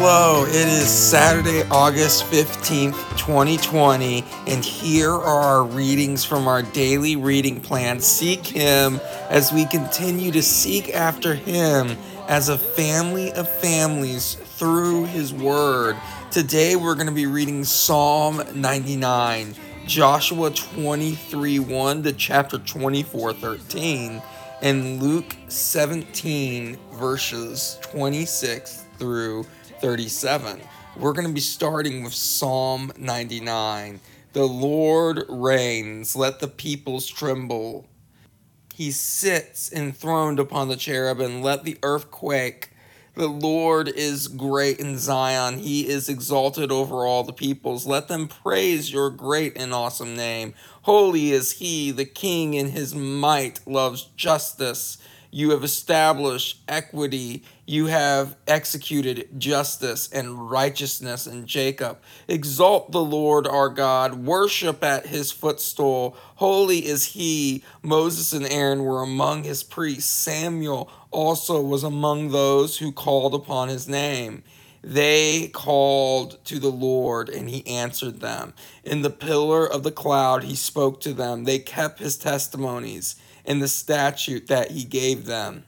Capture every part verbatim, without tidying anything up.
Hello, it is Saturday, August fifteenth, twenty twenty, and here are our readings from our daily reading plan. Seek Him as we continue to seek after Him as a family of families through His Word. Today we're going to be reading Psalm ninety-nine, Joshua twenty-three one to chapter twenty-four thirteen, and Luke seventeen verses twenty-six through thirty-seven. We're going to be starting with Psalm ninety-nine. The Lord reigns, let the peoples tremble. He sits enthroned upon the cherubim, let the earth quake. The Lord is great in Zion. He is exalted over all the peoples. Let them praise your great and awesome name. Holy is He, the King in His might loves justice. You have established equity. You have executed justice and righteousness in Jacob. Exalt the Lord our God. Worship at His footstool. Holy is He. Moses and Aaron were among His priests. Samuel also was among those who called upon His name. They called to the Lord, and He answered them. In the pillar of the cloud He spoke to them. They kept His testimonies and the statute that He gave them.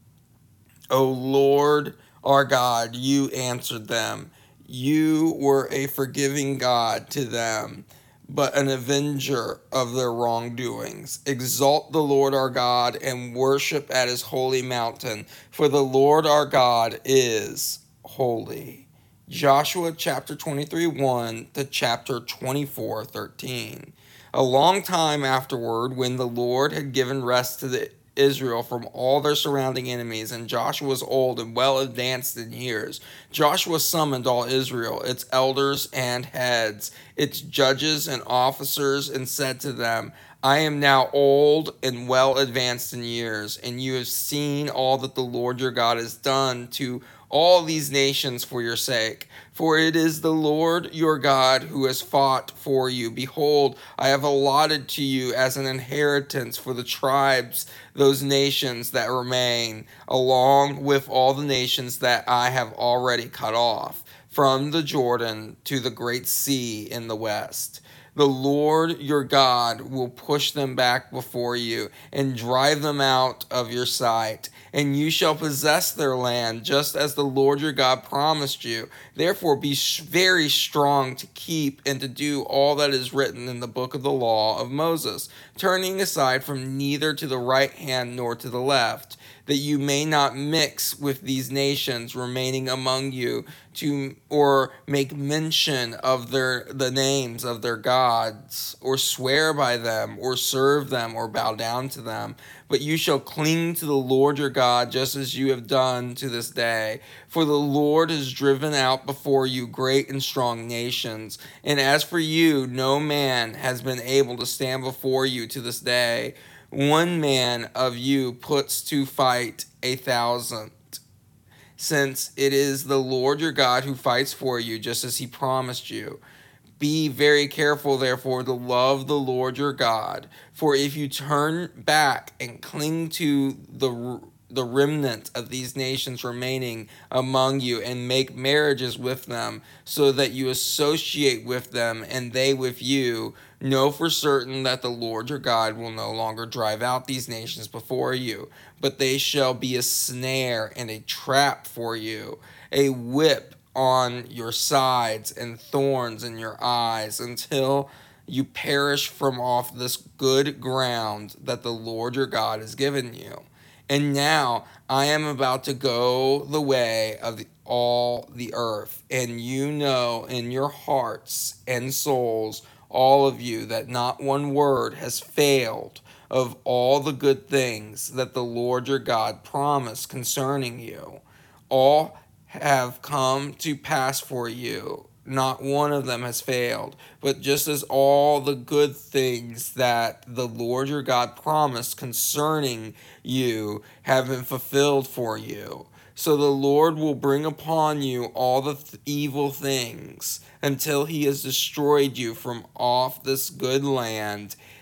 O Lord our God, You answered them. You were a forgiving God to them, but an avenger of their wrongdoings. Exalt the Lord our God and worship at His holy mountain, for the Lord our God is holy. Joshua chapter twenty-three one to chapter twenty-four thirteen. A long time afterward, when the Lord had given rest to the Israel from all their surrounding enemies, and Joshua was old and well advanced in years, Joshua summoned all Israel, its elders and heads, its judges and officers, and said to them, I am now old and well advanced in years, and you have seen all that the Lord your God has done to all these nations for your sake. For it is the Lord your God who has fought for you. Behold, I have allotted to you as an inheritance for the tribes those nations that remain, along with all the nations that I have already cut off, from the Jordan to the great sea in the west. The Lord your God will push them back before you and drive them out of your sight, and you shall possess their land, just as the Lord your God promised you. Therefore be very strong to keep and to do all that is written in the book of the law of Moses, turning aside from neither to the right hand nor to the left, that you may not mix with these nations remaining among you, to or make mention of their the names of their gods, or swear by them, or serve them, or bow down to them. But you shall cling to the Lord your God, just as you have done to this day. For the Lord has driven out before you great and strong nations, and as for you, no man has been able to stand before you to this day. One man of you puts to fight a thousand. Since it is the Lord your God who fights for you, just as He promised you. Be very careful, therefore, to love the Lord your God. For if you turn back and cling to the the remnant of these nations remaining among you, and make marriages with them, so that you associate with them and they with you, know for certain that the Lord your God will no longer drive out these nations before you, but they shall be a snare and a trap for you, a whip on your sides and thorns in your eyes, until you perish from off this good ground that the Lord your God has given you. And now I am about to go the way of the, all the earth, and you know in your hearts and souls, all of you, that not one word has failed of all the good things that the Lord your God promised concerning you. All have come to pass for you. Not one of them has failed, but just as all the good things that the Lord your God promised concerning you have been fulfilled for you. So the Lord will bring upon you all the th- evil things until He has destroyed you from off this good land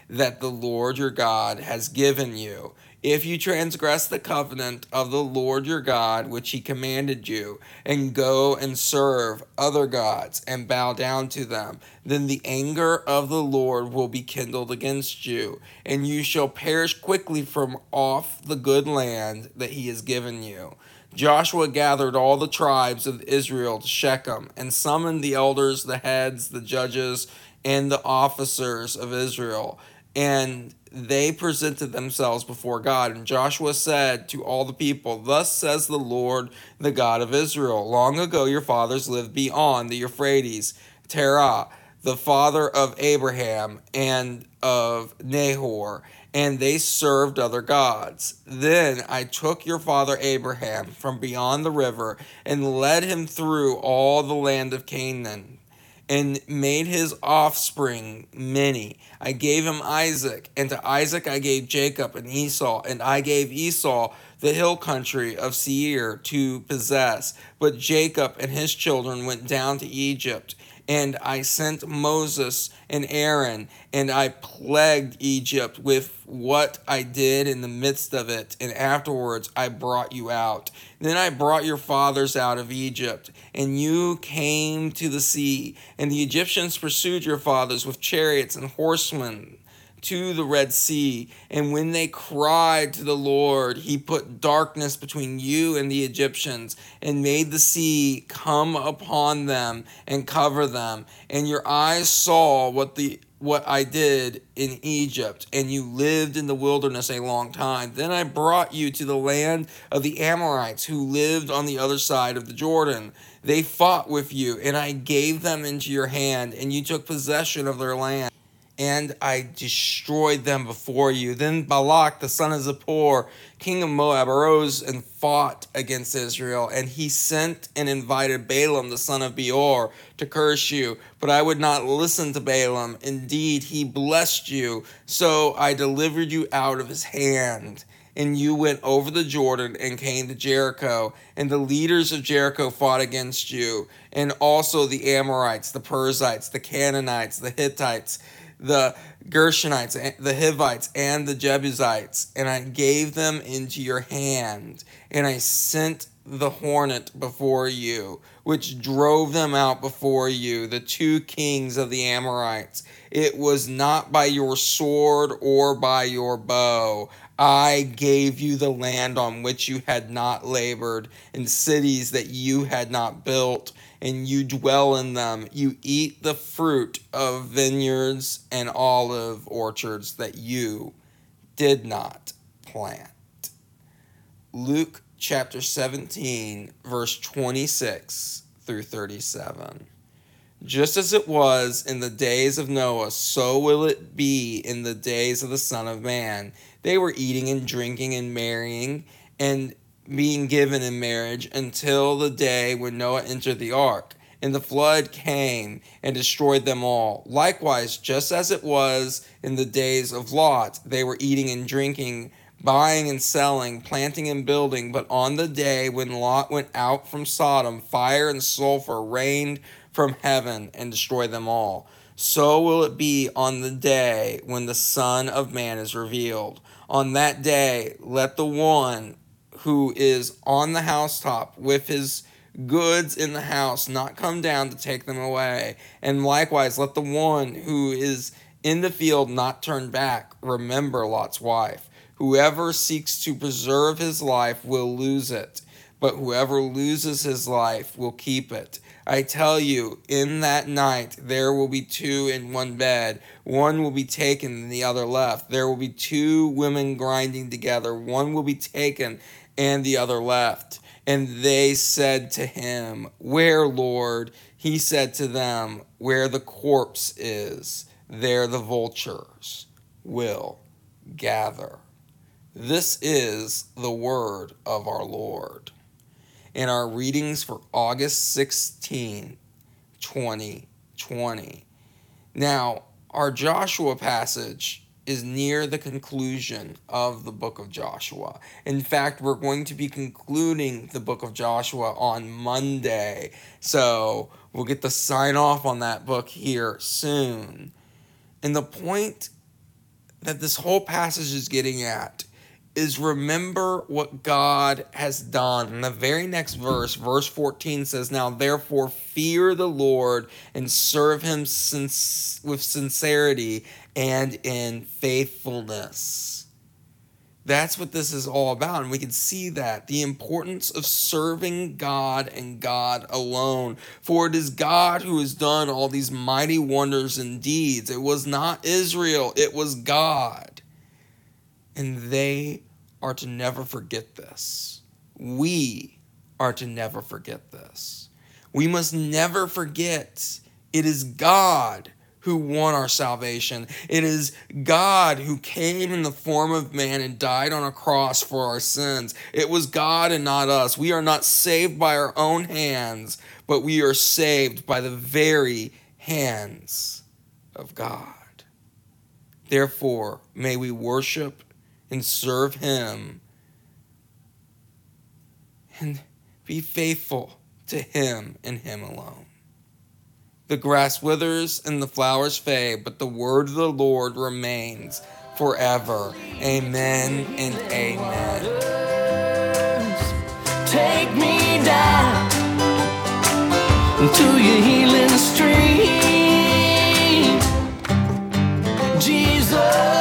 that the Lord your God has given you. If you transgress the covenant of the Lord your God, which he commanded you, and go and serve other gods and bow down to them, then the anger of the Lord will be kindled against you, and you shall perish quickly from off the good land that he has given you. Joshua gathered all the tribes of Israel to Shechem and summoned the elders, the heads, the judges, and the officers of Israel. And they presented themselves before God. And Joshua said to all the people, "Thus says the Lord, the God of Israel, long ago your fathers lived beyond the Euphrates, Terah, the father of Abraham and of Nahor, and they served other gods. Then I took your father Abraham from beyond the river and led him through all the land of Canaan, and made his offspring many. I gave him Isaac, and to Isaac I gave Jacob and Esau, and I gave Esau the hill country of Seir to possess. But Jacob and his children went down to Egypt, and I sent Moses and Aaron, and I plagued Egypt with what I did in the midst of it, and afterwards I brought you out. Then I brought your fathers out of Egypt, and you came to the sea, and the Egyptians pursued your fathers with chariots and horsemen to the Red Sea. And when they cried to the Lord, he put darkness between you and the Egyptians, and made the sea come upon them and cover them. And your eyes saw what the what I did in Egypt, and you lived in the wilderness a long time. Then I brought you to the land of the Amorites, who lived on the other side of the Jordan. They fought with you, and I gave them into your hand, and you took possession of their land, and I destroyed them before you. Then Balak, the son of Zippor, king of Moab, arose and fought against Israel, and he sent and invited Balaam, the son of Beor, to curse you. But I would not listen to Balaam. Indeed, he blessed you, so I delivered you out of his hand. And you went over the Jordan and came to Jericho, and the leaders of Jericho fought against you, and also the Amorites, the Perizzites, the Canaanites, the Hittites, the Gershonites, the Hivites, and the Jebusites, and I gave them into your hand. And I sent the hornet before you, which drove them out before you, the two kings of the Amorites. It was not by your sword or by your bow. I gave you the land on which you had not labored, and cities that you had not built, and you dwell in them. You eat the fruit of vineyards and olive orchards that you did not plant. Luke chapter seventeen, verse twenty-six through thirty-seven. Just as it was in the days of Noah, so will it be in the days of the Son of Man. They were eating and drinking and marrying and being given in marriage until the day when Noah entered the ark, and the flood came and destroyed them all. Likewise, just as it was in the days of Lot, they were eating and drinking, buying and selling, planting and building. But on the day when Lot went out from Sodom, fire and sulfur rained from heaven and destroyed them all. So will it be on the day when the Son of Man is revealed. On that day, let the one who is on the housetop with his goods in the house not come down to take them away. And likewise, let the one who is in the field not turn back. Remember Lot's wife. Whoever seeks to preserve his life will lose it, but whoever loses his life will keep it. I tell you, in that night there will be two in one bed. One will be taken and the other left. There will be two women grinding together. One will be taken and the other left. And they said to him, Where, Lord? He said to them, Where the corpse is, there the vultures will gather. This is the word of our Lord. In our readings for August sixteenth, twenty twenty. Now, our Joshua passage is near the conclusion of the book of Joshua. In fact, we're going to be concluding the book of Joshua on Monday. So we'll get the sign off on that book here soon. And the point that this whole passage is getting at is remember what God has done. In the very next verse, verse fourteen says, now therefore fear the Lord and serve him sin- with sincerity and in faithfulness. That's what this is all about, and we can see that, the importance of serving God and God alone. For it is God who has done all these mighty wonders and deeds. It was not Israel, it was God. And they are to never forget this. We are to never forget this. We must never forget it is God who won our salvation. It is God who came in the form of man and died on a cross for our sins. It was God and not us. We are not saved by our own hands, but we are saved by the very hands of God. Therefore, may we worship and serve him and be faithful to him and him alone. The grass withers and the flowers fade, but the word of the Lord remains forever. Amen and amen. Take me down to your healing stream, Jesus.